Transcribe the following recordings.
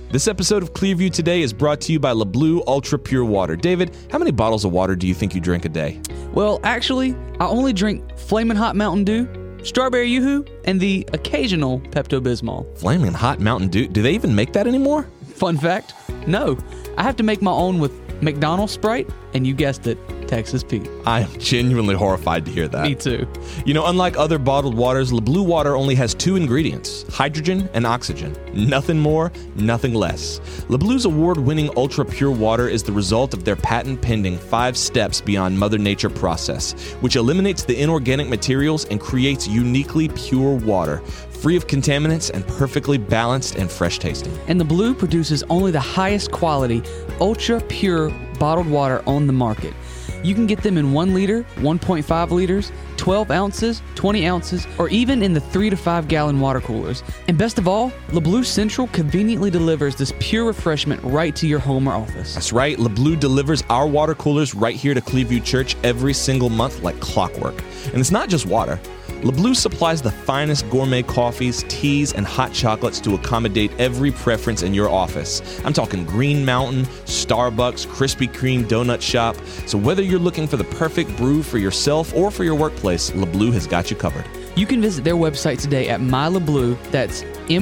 This episode of Clearview Today is brought to you by LeBlue Ultra Pure Water. David, how many bottles of water do you think you drink a day? Well, actually, I only drink Flamin' Hot Mountain Dew, Strawberry Yoo-Hoo, and the occasional Pepto-Bismol. Flaming Hot Mountain Dew? Do they even make that anymore? Fun fact, no. I have to make my own with McDonald's Sprite, and you guessed it, Texas Pete. I am genuinely horrified to hear that. Me too. You know, unlike other bottled waters, LeBlue water only has two ingredients, hydrogen and oxygen. Nothing more, nothing less. LeBlue's award-winning ultra pure water is the result of their patent-pending 5 steps beyond Mother Nature process, which eliminates the inorganic materials and creates uniquely pure water, free of contaminants and perfectly balanced and fresh tasting. And the Blue produces only the highest quality, ultra pure bottled water on the market. You can get them in 1 liter, 1.5 liters, 12 ounces, 20 ounces, or even in the 3 to 5 gallon water coolers. And best of all, LeBlue Central conveniently delivers this pure refreshment right to your home or office. That's right, LeBlue delivers our water coolers right here to Clearview Church every single month like clockwork. And it's not just water. LeBlue supplies the finest gourmet coffees, teas, and hot chocolates to accommodate every preference in your office. I'm talking Green Mountain, Starbucks, Krispy Kreme donut shop. So whether you're looking for the perfect brew for yourself or for your workplace, LeBlue has got you covered. You can visit their website today at MyLeBlue, that's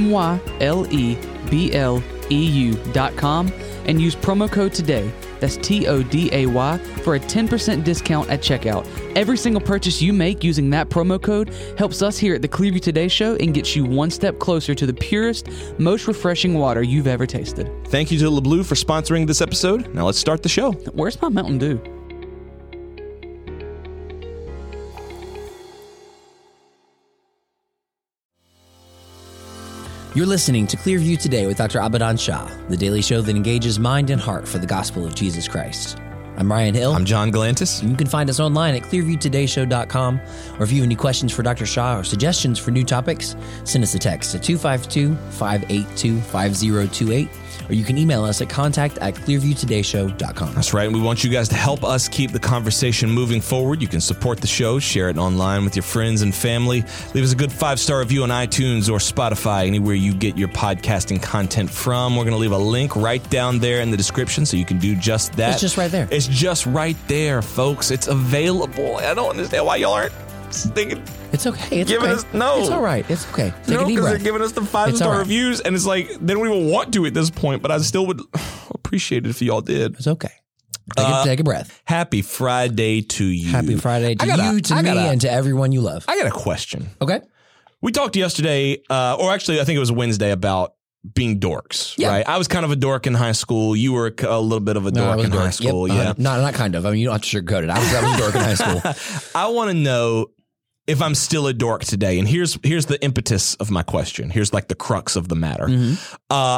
MyLebleu.com, and use promo code TODAY, that's TODAY, for a 10% discount at checkout. Every single purchase you make using that promo code helps us here at the Clearview Today Show and gets you one step closer to the purest, most refreshing water you've ever tasted. Thank you to LeBlue for sponsoring this episode. Now let's start the show. Where's my Mountain Dew? You're listening to Clearview Today with Dr. Abadan Shah, the daily show that engages mind and heart for the gospel of Jesus Christ. I'm Ryan Hill. I'm John Galantis. And you can find us online at clearviewtodayshow.com, or if you have any questions for Dr. Shah or suggestions for new topics, send us a text to 252-582-5028, or you can email us at contact@clearviewtodayshow.com. That's right. And we want you guys to help us keep the conversation moving forward. You can support the show, share it online with your friends and family. Leave us a good 5-star review on iTunes or Spotify, anywhere you get your podcasting content from. We're going to leave a link right down there in the description so you can do just that. It's just right there. It's just right there, folks. It's available. I don't understand why y'all aren't thinking. It's okay. It's giving okay. us no. It's all right. It's okay. Take a deep because breath. they're giving us the 5-star reviews, and it's like they don't even want to at this point. But I still would appreciate it if y'all did. It's okay. Take a breath. Happy Friday to you. Happy Friday to you, to me, and to everyone you love. I got a question. Okay. We talked yesterday, or actually, I think it was Wednesday, about being dorks. Yeah. Right? I was kind of a dork in high school. You were a little bit of a dork in high school. Yep. Yeah. Not kind of. I mean, you don't have to sugarcoat it. I was a dork in high school. I want to know if I'm still a dork today. And here's the impetus of my question. Here's like the crux of the matter. Mm-hmm.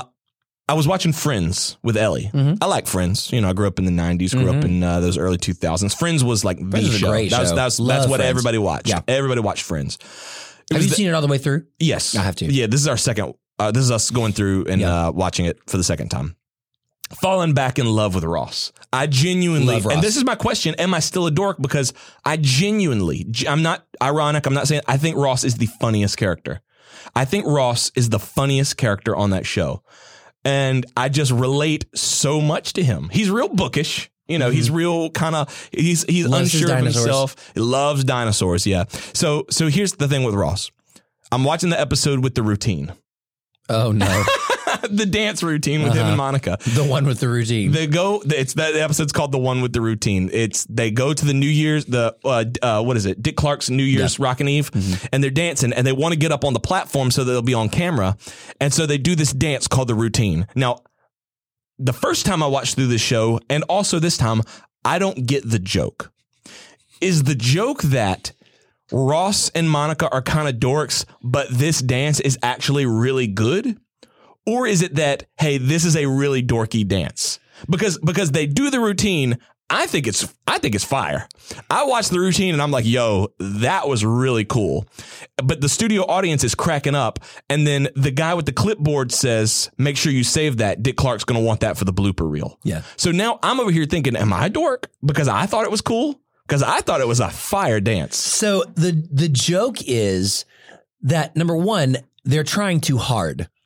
I was watching Friends with Ellie. Mm-hmm. I like Friends. You know, I grew up in the 90s, grew up in those early 2000s. Friends was like the show. Great show. That's what Friends. everybody watched. Yeah. Everybody watched Friends. Have you seen it all the way through? Yes. I have to. Yeah, this is our second. This is us going through and watching it for the second time. Fallen back in love with Ross. I genuinely, love Ross. and this is my question, am I still a dork? Because I genuinely, I'm not ironic, I'm not saying, I think Ross is the funniest character. I think Ross is the funniest character on that show. And I just relate so much to him. He's real bookish. You know, he's real kind of, he's unsure of himself. He loves dinosaurs, yeah. So here's the thing with Ross. I'm watching the episode with the routine. Oh, no. The dance routine with him and Monica. The one with the routine. They go. The episode's called "The One with the Routine." They go to the New Year's. What is it? Dick Clark's New Year's Rockin' Eve, and they're dancing, and they want to get up on the platform so that they'll be on camera, and so they do this dance called the routine. Now, the first time I watched through this show, and also this time, I don't get the joke. Is the joke that Ross and Monica are kind of dorks, but this dance is actually really good? Or is it that, hey, this is a really dorky dance? Because they do the routine. I think it's fire. I watched the routine and I'm like, yo, that was really cool. But the studio audience is cracking up. And then the guy with the clipboard says, make sure you save that. Dick Clark's going to want that for the blooper reel. Yeah. So now I'm over here thinking, am I a dork? Because I thought it was cool. Because I thought it was a fire dance. So the joke is that, number one, they're trying too hard.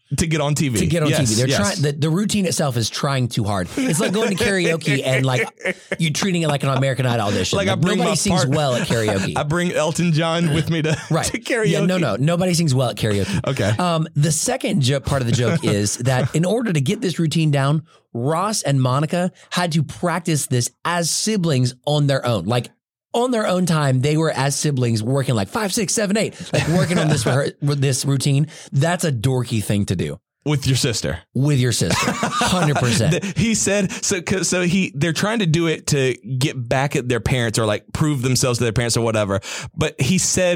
to get on TV. To get on Yes, TV. They're yes. trying. The routine itself is trying too hard. It's like going to karaoke and like you treating it like an American Idol audition. Like I bring nobody my sings part- well at karaoke. I bring Elton John with me to karaoke. Yeah, no. Nobody sings well at karaoke. Okay. The second part of the joke is that in order to get this routine down, Ross and Monica had to practice this as siblings on their own. Like on their own time, they were as siblings working like 5, 6, 7, 8, like working on this routine. That's a dorky thing to do. With your sister. With your sister, 100%. He said they're trying to do it to get back at their parents or like prove themselves to their parents or whatever. But he said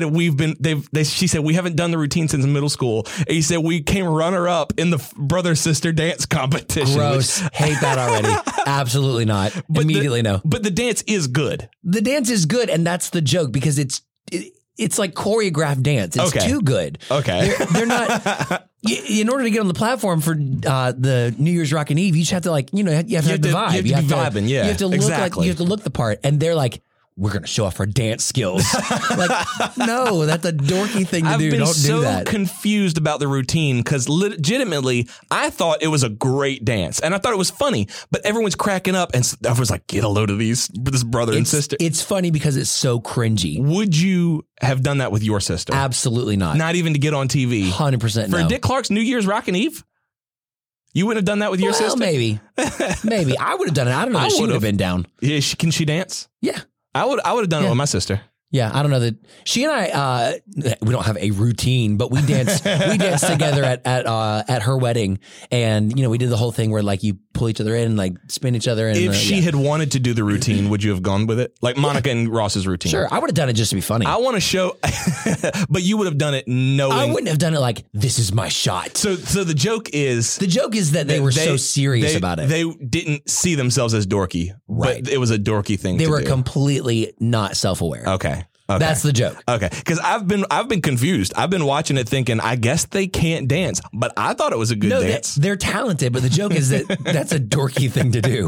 she said we haven't done the routine since middle school. And he said we came runner up in the brother sister dance competition. Gross. Hate that already. Absolutely not. Immediately no. But the dance is good. The dance is good, and that's the joke because it's like choreographed dance. It's Okay. too good. Okay. They're not. In order to get on the platform for the New Year's Rockin' Eve, you just have to you have to have the vibe. You have to be vibing, yeah. You have to look exactly. you have to look the part, and they're like, we're going to show off our dance skills. Like, no, that's a dorky thing to I've do. been Don't so do that. confused about the routine because legitimately, I thought it was a great dance and I thought it was funny, but everyone's cracking up and I was like, get a load of this brother and sister. It's funny because it's so cringy. Would you have done that with your sister? Absolutely not. Not even to get on TV. 100% For no. Dick Clark's New Year's Rockin' Eve? You wouldn't have done that with your sister? Maybe. Maybe. I would have done it. I don't know that she would have been down. Yeah, can she dance? Yeah. I would have done it with my sister. Yeah, I don't know that she and I. We don't have a routine, but we danced. We danced together at her wedding, and we did the whole thing where like you pull each other in, and like spin each other. If she had wanted to do the routine, would you have gone with it? Like Monica and Ross's routine. Sure, I would have done it just to be funny. I want to show, but you would have done it knowing. I wouldn't have done it like this is my shot. So the joke is that they were so serious about it. They didn't see themselves as dorky, Right. But it was a dorky thing. They to were do. completely not self-aware. Okay. That's the joke. Okay, because I've been confused. I've been watching it thinking, I guess they can't dance, but I thought it was a good dance. They're talented, but the joke is that that's a dorky thing to do.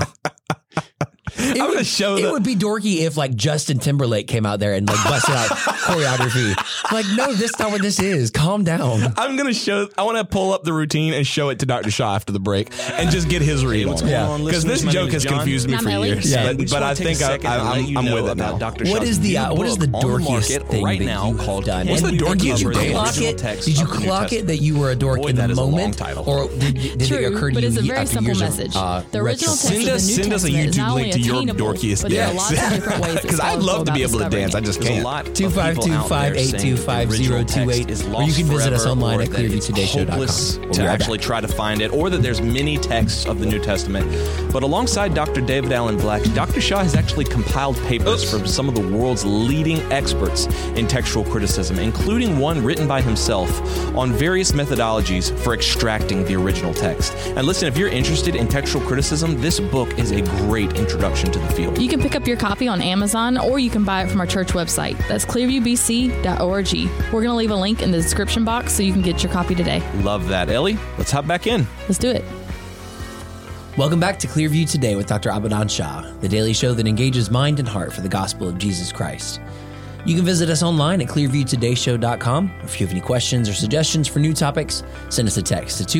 I'm going to show It would be dorky if like Justin Timberlake came out there and like busted out choreography. Like, no, this is not what this is. Calm down. I'm going to show, I want to pull up the routine and show it to Dr. Shaw after the break and just get his read on it. Because this joke has confused me for years. Yeah. But I think I'm with it now. Dr. What is the dorkiest thing right that now you've called done? What's the And dorkiest did you dance? clock it? Did you clock it that you were a dork Boy, in that the is a long moment, title. or did it occur to but you it's a very after simple years message. of The original text of the New Send us a Testament is YouTube not only link to your attainable, dorkiest but there are dance. lots of different ways that Because I'd scholars love go to be about able to dance. I discovering just There's a can't. lot of people out there saying the original text 252-582-5028, is or lost you can visit us forever, online or at that it's clearviewtodayshow.com. hopeless We'll be to right actually try to find it, or that there's many texts of the New Testament. But alongside Dr. David Allen Black, Dr. Shaw has actually compiled papers from some of the world's leading experts in textual criticism, including one written by himself on various methodologies for extracting the original text. And listen, if you're interested in textual criticism, this book is a great introduction to the field. You can pick up your copy on Amazon, or you can buy it from our church website. That's clearviewbc.org. We're going to leave a link in the description box so you can get your copy today. Love that. Ellie, let's hop back in. Let's do it. Welcome back to Clearview Today with Dr. Abadan Shah, the daily show that engages mind and heart for the gospel of Jesus Christ. You can visit us online at clearviewtodayshow.com. If you have any questions or suggestions for new topics, send us a text to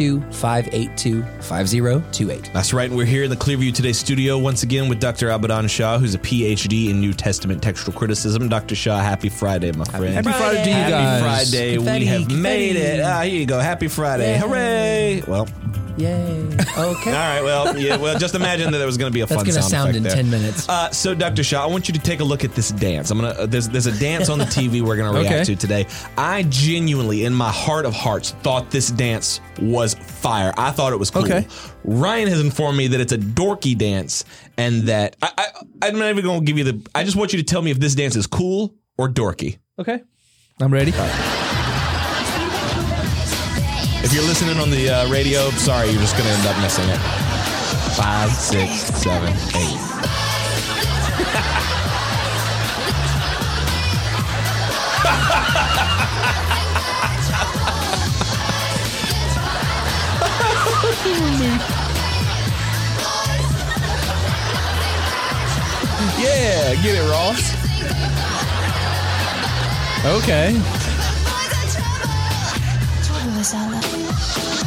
252-582-5028. That's right. We're here in the Clearview Today studio once again with Dr. Abadan Shah, who's a PhD in New Testament textual criticism. Dr. Shah, happy Friday, my friend. Happy Friday to you guys. Happy Friday. Confetti, we have confetti. made it. Here you go. Happy Friday. Yay. Hooray. Well, Yay. Okay. all right. Well, just imagine that there was going to be a That's fun going to sound effect in there. 10 minutes. So, Dr. Shaw, I want you to take a look at this dance. There's a dance on the TV we're going to react to today. I genuinely, in my heart of hearts, thought this dance was fire. I thought it was cool. Okay. Ryan has informed me that it's a dorky dance, and that I'm not even going to give you the. I just want you to tell me if this dance is cool or dorky. Okay. I'm ready. If you're listening on the radio, sorry, you're just going to end up missing it. 5, 6, 7, 8. Yeah, get it, Ross. Okay.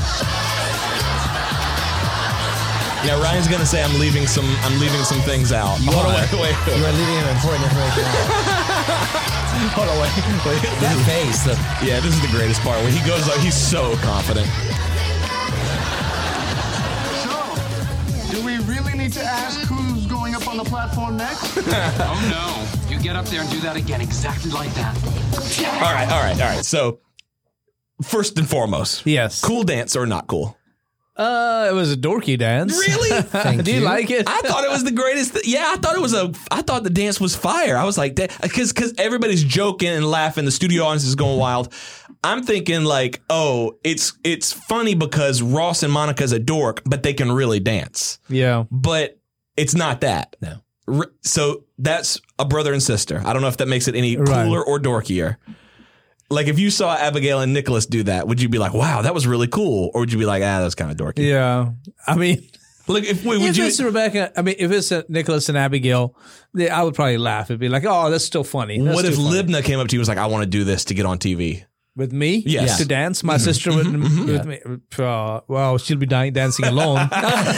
Now Ryan's gonna say I'm leaving some things out. Hold on, wait. You are leaving him important information out. Hold on, wait. That face. Yeah, this is the greatest part when he goes like he's so confident. So, do we really need to ask who's going up on the platform next? Oh no. You get up there and do that again exactly like that. All right. So first and foremost, Yes. cool dance or not cool? It was a dorky dance. Really? Do you like it? I thought it was the greatest. Yeah, I thought the dance was fire. I was like, because everybody's joking and laughing. The studio audience is going wild. I'm thinking like, oh, it's funny because Ross and Monica's a dork, but they can really dance. Yeah. But it's not that. No. So that's a brother and sister. I don't know if that makes it any cooler or dorkier. Like if you saw Abigail and Nicholas do that, would you be like, wow, that was really cool? Or would you be like, that's kind of dorky? Yeah. I mean, Like if it's Rebecca, if it's Nicholas and Abigail, I would probably laugh. It'd be like, oh, that's still funny. That's what if too funny. Libna came up to you and was like, I want to do this to get on TV? With me? Yes. To dance? My sister with me? Well, she'll be dancing alone.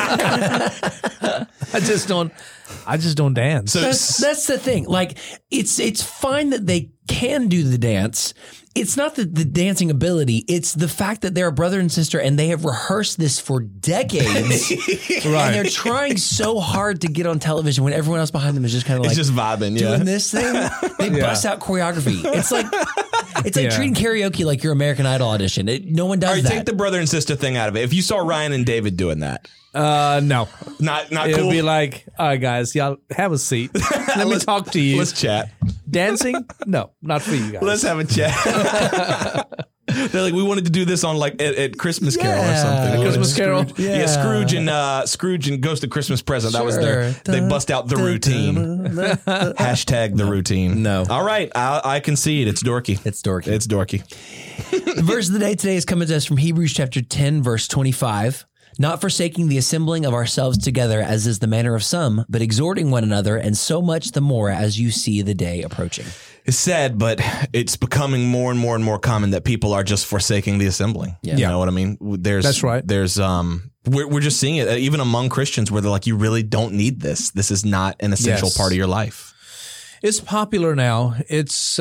I just don't dance. So That's the thing. Like, it's fine that they can do the dance. It's not the dancing ability. It's the fact that they're a brother and sister and they have rehearsed this for decades. And they're trying so hard to get on television when everyone else behind them is just kind of like it's just vibing, doing this thing. They bust out choreography. It's like treating karaoke like your American Idol audition. No one does All right, that. take the brother and sister thing out of it. If you saw Ryan and David doing that, No. not It cool. would be like, all right, guys, y'all have a seat. Let me talk to you. Let's chat. Dancing? No, not for you guys. Let's have a chat. They're like, we wanted to do this on like at Christmas Carol or something. Christmas Carol? Yeah, Scrooge and Ghost of Christmas Present. That was their. They bust out the routine. Hashtag the routine. No. All right, I concede. It's dorky. It's dorky. It's dorky. The verse of the day today is coming to us from Hebrews chapter 10, verse 25. Not forsaking the assembling of ourselves together, as is the manner of some, but exhorting one another, and so much the more as you see the day approaching. It's sad, but it's becoming more and more and more common that people are just forsaking the assembling. You know what I mean? That's right. There's we're just seeing it even among Christians where they're like, you really don't need this. This is not an essential part of your life. It's popular now. It's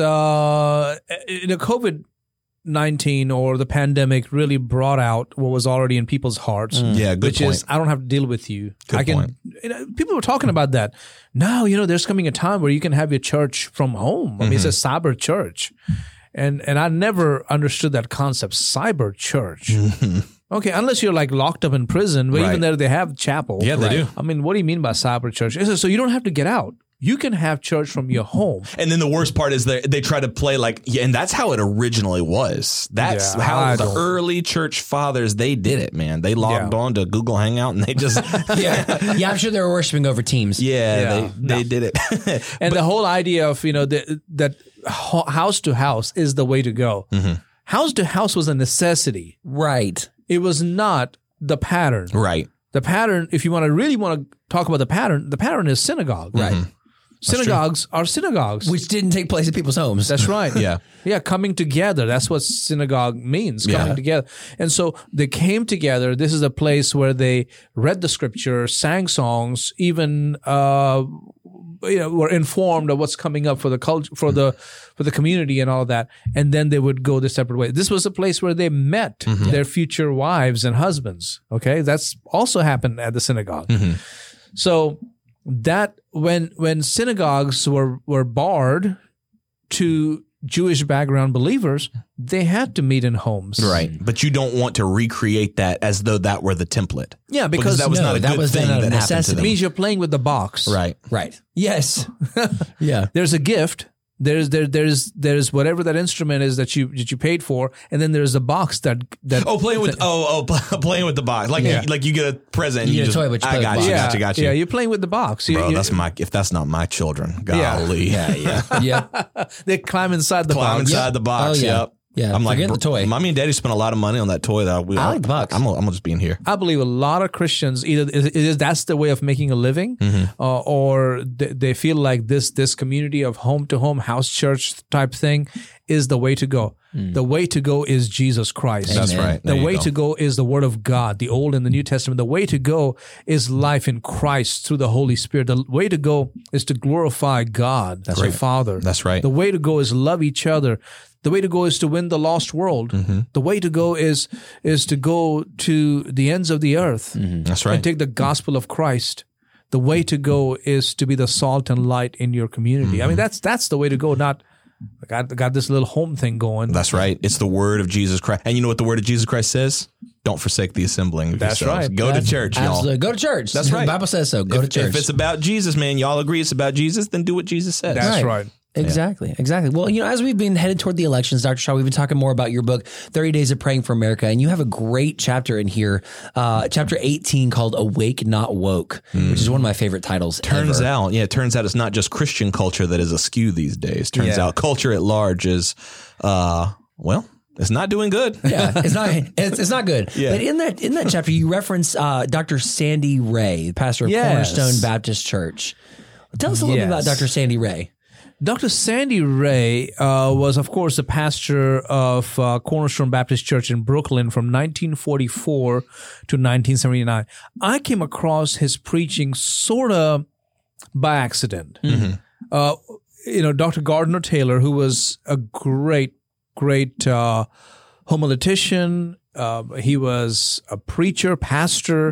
COVID-19 or the pandemic really brought out what was already in people's hearts. Yeah, good which point. is I don't have to deal with you. Good I can. point. People were talking about that. Now there's coming a time where you can have your church from home. I mean, it's a cyber church, and I never understood that concept, cyber church. Okay, unless you're like locked up in prison, but even there they have chapel. Yeah, they do. I mean, what do you mean by cyber church? It says, so you don't have to get out. You can have church from your home. And then the worst part is they try to play like, and that's how it originally was. That's how the early church fathers, they did it, man. They logged on to Google Hangout and they just. Yeah, I'm sure they were worshiping over Teams. They did it. And the whole idea of, that house to house is the way to go. House to house was a necessity. Right. It was not the pattern. Right. The pattern, if you really want to talk about the pattern is synagogue. Right. Synagogues are synagogues. Which didn't take place at people's homes. That's right. Yeah. Yeah, coming together. That's what synagogue means, coming together. And so they came together. This is a place where they read the scripture, sang songs, even were informed of what's coming up for the culture, for the community and all of that. And then they would go their separate ways. This was a place where they met their future wives and husbands. Okay, that's also happened at the synagogue. So that when synagogues were barred to Jewish background believers, they had to meet in homes. Right. But you don't want to recreate that as though that were the template. Yeah, because that was not a that good was thing then a that happened to necessity. it them. means you're playing with the box. Right. Right. Yes. Yeah. There's a gift. There's whatever that instrument is that you paid for, and then there's a box that playing with playing with the box like you get a present and You you get a just toy, but you play with the box. got you. Yeah, you're playing with the box. Bro, if that's not my children, golly. Yeah. They climb inside the box. Inside the box. Oh, yeah. Yep. Yeah, I'm like, forget the toy. Mommy and Daddy spent a lot of money on that toy. I like the bucks. I'm gonna just be in here. I believe a lot of Christians either it is that's the way of making a living, or they feel like this community of home to home house church type thing is the way to go. The way to go is Jesus Christ. That's right. The way to go is the Word of God, the Old and the New Testament. The way to go is life in Christ through the Holy Spirit. The way to go is to glorify God, that's your Father. That's right. The way to go is love each other. The way to go is to win the lost world. The way to go is to go to the ends of the earth. That's right. And take the gospel of Christ. The way to go is to be the salt and light in your community. I mean, that's the way to go. Not I got this little home thing going. That's right. It's the word of Jesus Christ. And you know what the word of Jesus Christ says? Don't forsake the assembling of That's yourselves. right. Go to church, y'all. Absolutely. Go to church. That's right. The Bible says so. Go to church. If it's about Jesus, man, y'all agree it's about Jesus, then do what Jesus says. That's right. Exactly. Well, as we've been headed toward the elections, Dr. Shaw, we've been talking more about your book, 30 Days of Praying for America. And you have a great chapter in here, chapter 18 called Awake Not Woke, which is one of my favorite titles Turns ever. out it's not just Christian culture that is askew these days. Turns out culture at large is, it's not doing good. Yeah, it's not good. Yeah. But in that chapter, you reference Dr. Sandy Ray, pastor of Yes. Cornerstone Baptist Church. Tell us a little bit about Dr. Sandy Ray. Dr. Sandy Ray was, of course, the pastor of Cornerstone Baptist Church in Brooklyn from 1944 to 1979. I came across his preaching sort of by accident. Dr. Gardner Taylor, who was a great homiletician, he was a preacher, pastor,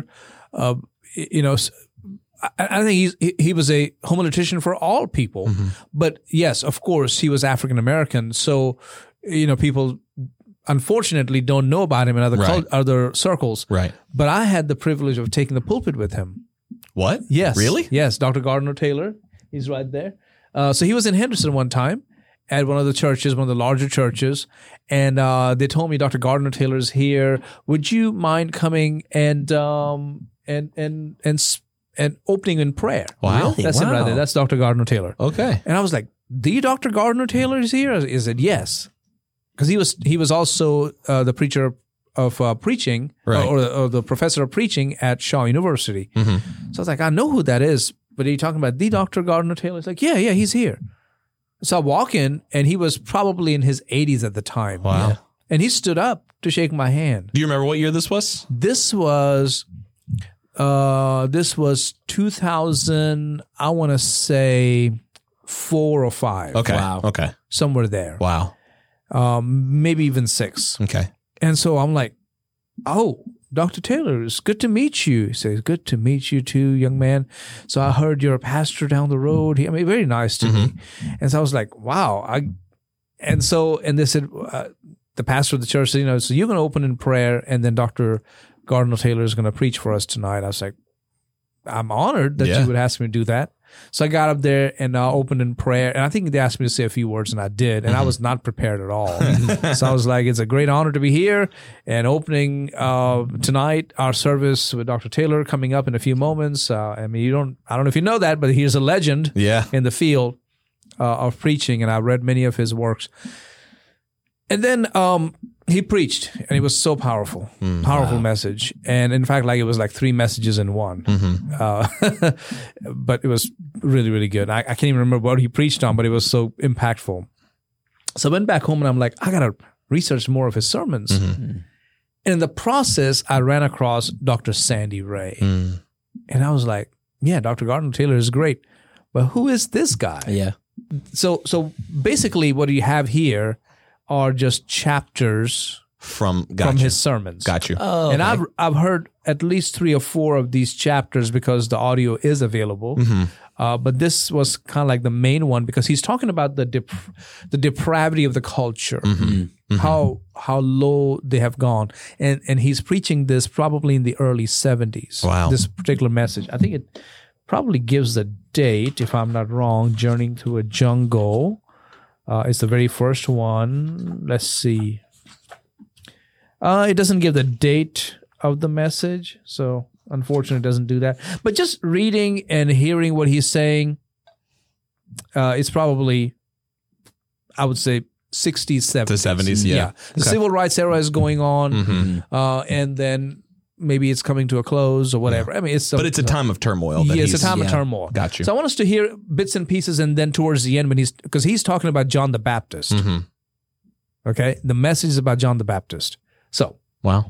I think he was a homiletician for all people, but yes, of course, he was African American. So, people unfortunately don't know about him in other circles. Right. But I had the privilege of taking the pulpit with him. What? Yes. Really? Yes. Dr. Gardner Taylor. He's right there. So he was in Henderson one time at one of the churches, one of the larger churches, and they told me Dr. Gardner Taylor's here. Would you mind coming and opening in prayer? Wow. Really? That's him right there. That's Dr. Gardner Taylor. Okay. And I was like, the Dr. Gardner Taylor is here? He said, yes. Because he was also the preacher of preaching, Right. or the professor of preaching at Shaw University. So I was like, I know who that is, but are you talking about the Dr. Gardner Taylor? He's like, yeah, he's here. So I walk in, and he was probably in his 80s at the time. Wow. Yeah. And he stood up to shake my hand. Do you remember what year this was? This was 2000, I want to say 4 or 5. Okay. Wow. Okay. Somewhere there. Wow. Maybe even 6. Okay. And so I'm like, oh, Dr. Taylor, it's good to meet you. He says, good to meet you too, young man. So I heard you're a pastor down the road. Very nice to me. And so I was like, wow. And they said, the pastor of the church said, so you're going to open in prayer, and then Dr. Gardner Taylor is going to preach for us tonight. I was like, I'm honored that you would ask me to do that. So I got up there and opened in prayer. And I think they asked me to say a few words, and I did. And I was not prepared at all. So I was like, it's a great honor to be here. And opening tonight, our service with Dr. Taylor coming up in a few moments. I don't know if you know that, but he's a legend in the field of preaching. And I've read many of his works. And then he preached, and it was so powerful, message. And in fact, it was like 3 messages in one. But it was really, really good. I can't even remember what he preached on, but it was so impactful. So I went back home, and I'm like, I got to research more of his sermons. And in the process, I ran across Dr. Sandy Ray. And I was like, yeah, Dr. Gardner Taylor is great. But who is this guy? Yeah. So basically what you have here are just chapters From his sermons. Got you. Oh, And I've heard at least 3 or 4 of these chapters because the audio is available. But this was kind of like the main one because he's talking about the depravity of the culture, how low they have gone, and he's preaching this probably in the early 70s. Wow. This particular message, I think it probably gives the date, if I'm not wrong. Journeying Through a Jungle. It's the very first one. Let's see. It doesn't give the date of the message, so unfortunately it doesn't do that. But just reading and hearing what he's saying, it's probably, I would say, 60s, 70s. The 70s, yeah. The civil rights era is going on, and then maybe it's coming to a close or whatever. I mean, but it's a time of turmoil. Yeah, it's a time of turmoil. Got you. So I want us to hear bits and pieces, and then towards the end, because he's talking about John the Baptist. Okay, the message is about John the Baptist. So, wow.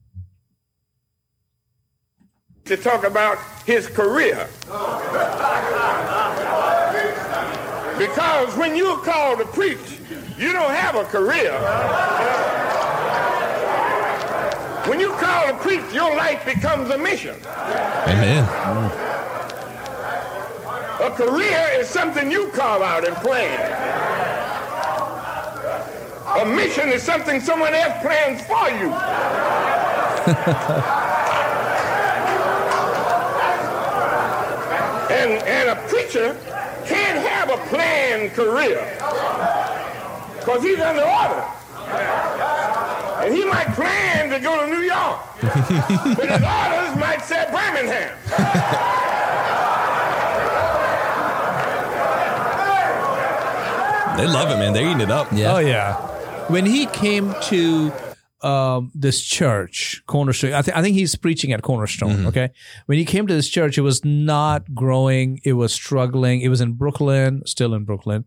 To talk about his career. Because when you're called to preach, you don't have a career. When you're called to preach, your life becomes a mission. Amen. A career is something you carve out and plan. A mission is something someone else plans for you. And a preacher can't have a planned career because he's under order. And he might plan to go to New York, but his orders might say Birmingham. They love it, man. They're eating it up. Yeah. Oh, yeah. When he came to this church, Cornerstone, I think he's preaching at Cornerstone, okay? When he came to this church, it was not growing. It was struggling. It was in Brooklyn, still in Brooklyn.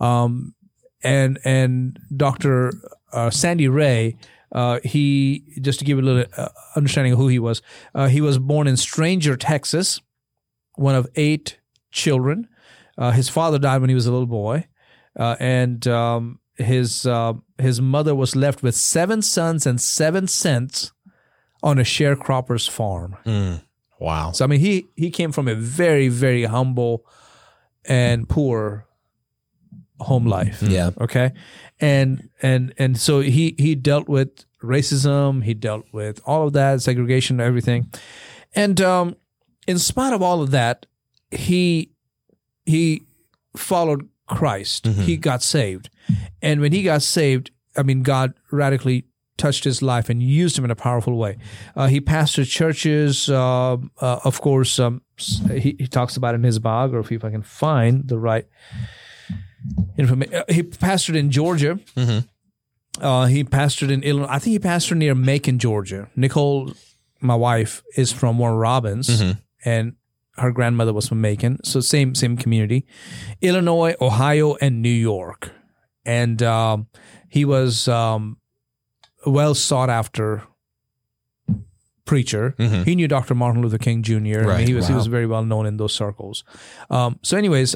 And Dr. Sandy Ray, he, just to give you a little understanding of who he was born in Stranger, Texas, one of 8 children. His father died when he was a little boy. And his mother was left with 7 sons and 7 cents on a sharecropper's farm. Wow. So, I mean, he came from a very, very humble and poor home life. Yeah. Okay. And so he dealt with racism. He dealt with all of that, segregation, everything. And in spite of all of that, he followed Christ. He got saved. And when he got saved, I mean, God radically touched his life and used him in a powerful way. He pastored churches. Of course, he talks about in his biography, if I can find the right information. He pastored in Georgia. He pastored in Illinois. I think he pastored near Macon, Georgia. Nicole, my wife, is from Warren Robins, and her grandmother was from Macon, so same community. Illinois, Ohio, and New York. And he was well sought after preacher. He knew Dr. Martin Luther King Jr. Right. I mean, he was very well known in those circles. So anyways,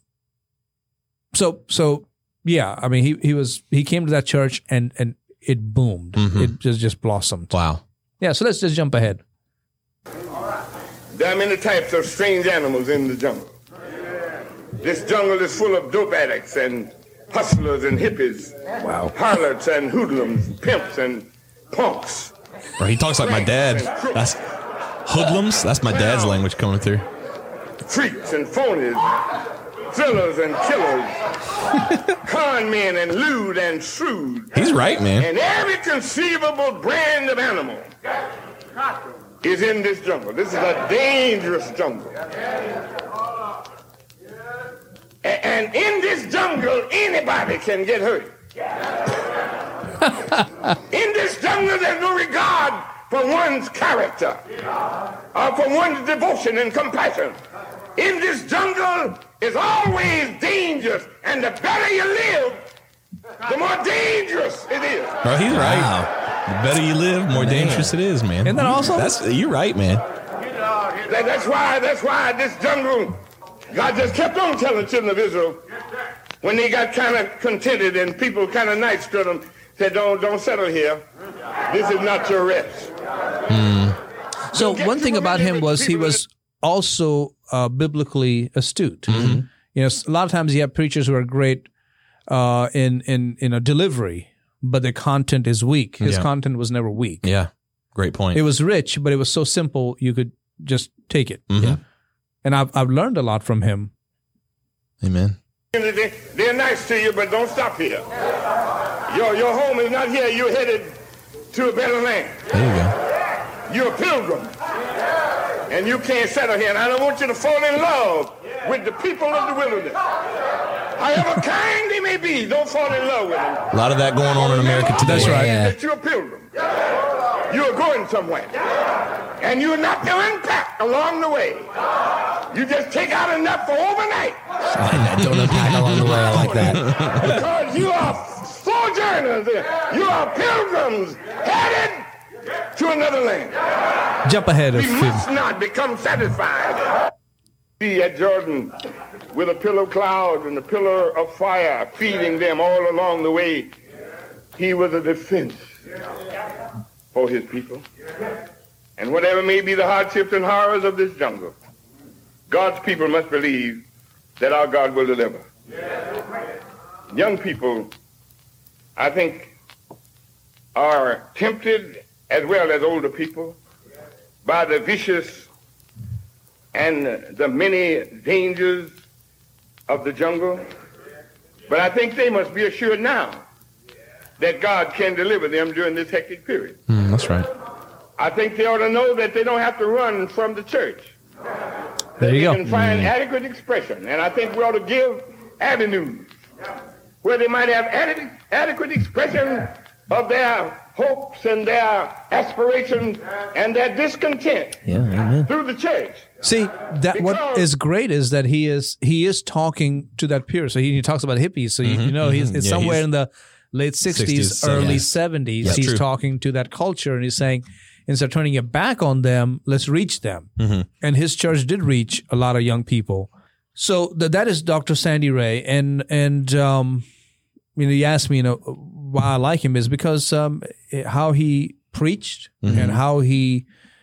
so yeah, I mean, he came to that church and it boomed. It just blossomed. Wow. Yeah, so let's just jump ahead. There are many types of strange animals in the jungle. This jungle is full of dope addicts and hustlers and hippies, harlots and hoodlums, pimps and punks. Bro, he talks like my dad. That's hoodlums. That's my dad's language coming through. Freaks and phonies, thrillers and killers, con men and lewd and shrewd. He's right, man. And every conceivable brand of animal is in this jungle. This is a dangerous jungle. And in this jungle, anybody can get hurt. In this jungle, there's no regard for one's character or for one's devotion and compassion. In this jungle is always dangerous, and the better you live, the more dangerous it is. Bro, he's right. Wow. The better you live, more dangerous it is, man. And then also, you're right, man. That's why this jungle, God just kept on telling the children of Israel when they got kind of contented and people kind of nice to them, said, don't settle here. This is not your rest. So one thing about him was he was also biblically astute. You know, a lot of times you have preachers who are great in a delivery, but the content is weak. His content was never weak. Yeah, great point. It was rich, but it was so simple you could just take it. Yeah, and I've learned a lot from him. Amen. They're nice to you, but don't stop here. Your home is not here. You're headed to a better land. There you go. You're a pilgrim, and you can't settle here. And I don't want you to fall in love with the people of the wilderness. However kind they may be, don't fall in love with them. A lot of that going on in America today. That's right. Yeah. That you're a pilgrim. You're going somewhere. And you're not to unpack along the way. You just take out enough for overnight. Don't unpack along the way. I like that. Because you are sojourners. You are pilgrims headed to another land. Jump ahead of We him. must not become satisfied. Be at Jordan with a pillar of cloud and a pillar of fire feeding them all along the way. He was a defense for his people. And whatever may be the hardships and horrors of this jungle, God's people must believe that our God will deliver. Young people, I think, are tempted, as well as older people, by the vicious and the many dangers of the jungle. But I think they must be assured now that God can deliver them during this hectic period. That's right. I think they ought to know that they don't have to run from the church. There you They go. can find adequate expression. And I think we ought to give avenues where they might have adequate expression of their hopes and their aspirations and their discontent through the church. See, that what Because- is great is that he is talking to that period. So he talks about hippies. So you know it's Yeah, somewhere he's- in the late 60s, 60s, early yeah. 70s. Yeah, he's true. talking to that culture and he's saying, instead of turning your back on them, let's reach them. And his church did reach a lot of young people. So that is Dr. Sandy Ray. And you asked me, why I like him is because how he preached and how he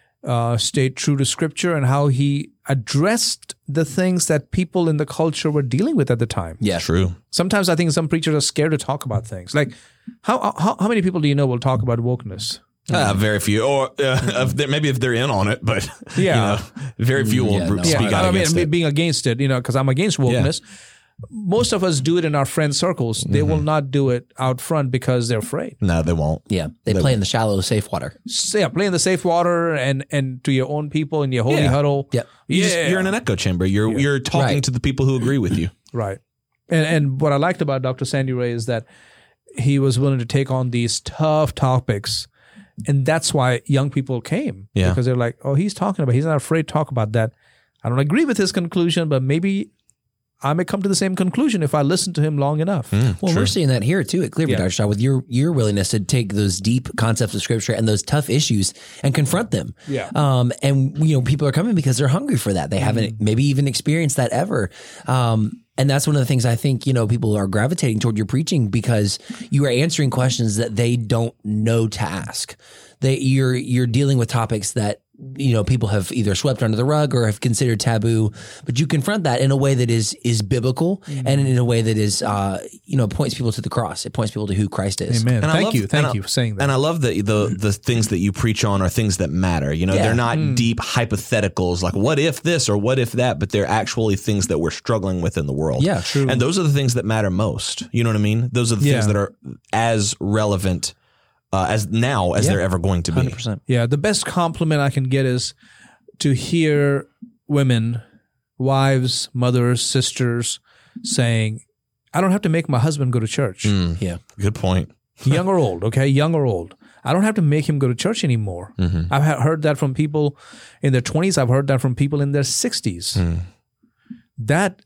stayed true to Scripture and how he addressed the things that people in the culture were dealing with at the time. Yeah. True. Sometimes I think some preachers are scared to talk about things. Like, how many people do you know will talk about wokeness? Very few, or maybe if they're in on it, but Yeah. very few will speak out I mean, against it. being against it, because I'm against wokeness. Most of us do it in our friend circles. They will not do it out front because they're afraid. No, they won't. Yeah. They play in the shallow, safe water. So, yeah, play in the safe water and to your own people in your holy huddle. Yep. You're in an echo chamber. You're talking Right. to the people who agree with you. Right. And what I liked about Dr. Sandy Ray is that he was willing to take on these tough topics. And that's why young people came. Yeah. Because they're like, he's not afraid to talk about that. I don't agree with his conclusion, but maybe I may come to the same conclusion if I listen to him long enough. Well, we're seeing that here too at Clearview, Dr. Shaw, with your willingness to take those deep concepts of Scripture and those tough issues and confront them. Yeah. And people are coming because they're hungry for that. They haven't maybe even experienced that ever. And that's one of the things I think, people are gravitating toward your preaching because you are answering questions that they don't know to ask. You're dealing with topics that people have either swept under the rug or have considered taboo, but you confront that in a way that is biblical and in a way that is, points people to the cross. It points people to who Christ is. Amen. And Thank you for saying that. And I love that the things that you preach on are things that matter. They're not deep hypotheticals like what if this or what if that, but they're actually things that we're struggling with in the world. Yeah, true. And those are the things that matter most. You know what I mean? Those are the things that are as relevant as they're ever going to be. 100%. Yeah, the best compliment I can get is to hear women, wives, mothers, sisters saying, I don't have to make my husband go to church. Yeah. Good point. Young or old, okay? Young or old. I don't have to make him go to church anymore. I've heard that from people in their 20s. I've heard that from people in their 60s. That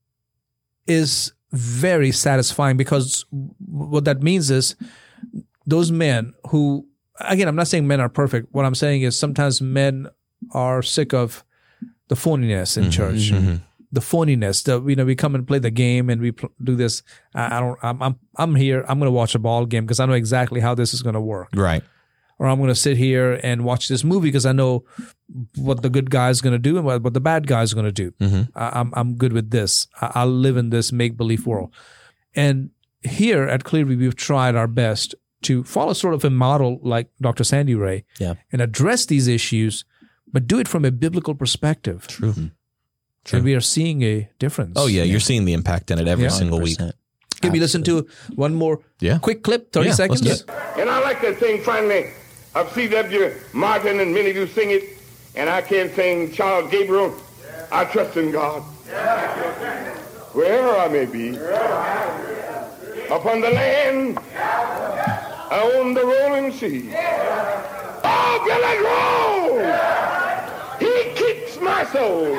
is very satisfying because what that means is those men who, again, I'm not saying men are perfect. What I'm saying is sometimes men are sick of the phoniness in church. The phoniness, we come and play the game and we do this. I'm here. I'm going to watch a ball game because I know exactly how this is going to work. Right. Or I'm going to sit here and watch this movie because I know what the good guy is going to do and what the bad guy is going to do. I'm good with this. I'll live in this make-believe world. And here at Clearview, we've tried our best to follow sort of a model like Dr. Sandy Ray and address these issues, but do it from a biblical perspective. True. And we are seeing a difference. Oh, yeah. You're seeing the impact in it every single week. Can we listen to one more quick clip, 30 seconds? let's do And I like that thing finally of C.W. Martin, and many of you sing it, and I can't sing Charles Gabriel. I trust in God. wherever I may be, upon the land, on the rolling sea. Oh, Billy Grove! He keeps my soul.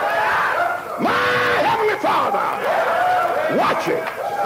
My Heavenly Father watches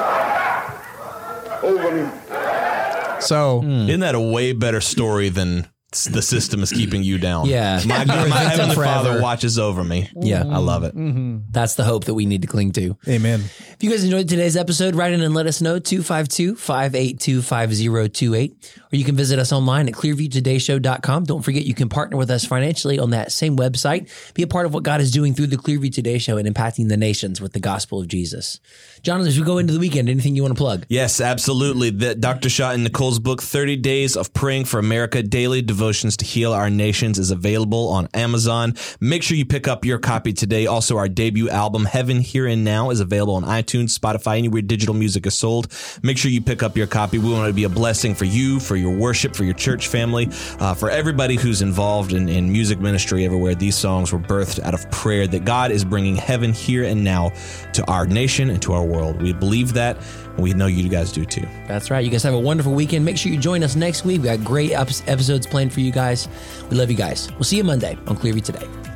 over me. So, Isn't that a way better story than the system is keeping you down? Yeah. My Heavenly Father watches over me. Yeah. I love it. That's the hope that we need to cling to. amen. If you guys enjoyed today's episode, write in and let us know, 252-582-5028. Or you can visit us online at clearviewtodayshow.com. Don't forget, you can partner with us financially on that same website. Be a part of what God is doing through the Clearview Today Show and impacting the nations with the gospel of Jesus. Jonathan, as we go into the weekend, anything you want to plug? Yes, absolutely. Dr. Shaw and Nicole's book, 30 Days of Praying for America, Daily Devotions to Heal Our Nations, is available on Amazon. Make sure you pick up your copy today. Also, our debut album, Heaven Here and Now, is available on iTunes, Spotify, anywhere digital music is sold. Make sure you pick up your copy. We want to be a blessing for you, for your worship, for your church family, for everybody who's involved in music ministry everywhere. These songs were birthed out of prayer that God is bringing heaven here and now to our nation and to our world. We believe that, and we know you guys do too. That's right. You guys have a wonderful weekend. Make sure you join us next week. We got great episodes planned for you guys. We love you guys. We'll see you Monday on Clearview Today.